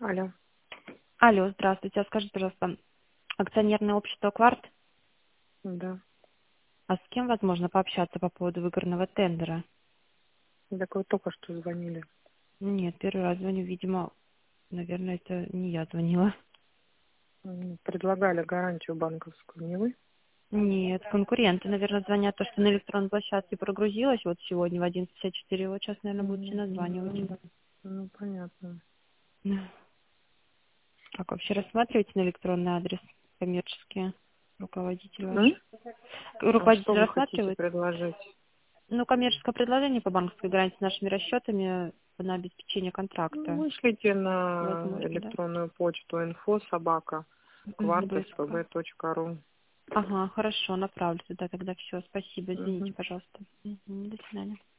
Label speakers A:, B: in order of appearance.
A: Алло,
B: Алло, здравствуйте. А скажите, пожалуйста, акционерное общество «Кварт»,
A: да.
B: а с кем возможно пообщаться по поводу выигранного тендера?
A: Так вы только что звонили.
B: Нет, первый раз звоню, видимо, наверное, это не я звонила.
A: Предлагали гарантию банковскую, не вы?
B: Нет, конкуренты, наверное, звонят, то, что на электронной площадке прогрузилось, вот сегодня в 11:54, вот сейчас, наверное, будете названивать.
A: Да. Ну, понятно.
B: Как вообще рассматриваете на электронный адрес коммерческие руководитель ваш?
A: М? А что
B: Руководитель
A: вы хотите
B: рассматривает?
A: предложить?
B: Ну, коммерческое предложение по банковской гарантии с нашими расчетами на обеспечение
A: Ну,
B: контракта.
A: вышлите на
B: Возможно, да?
A: электронную почту
B: Быстро.
A: info@kvartspb.ru.
B: Ага, хорошо, направлю туда тогда все. Спасибо, извините,
A: Мгм.
B: пожалуйста. До свидания.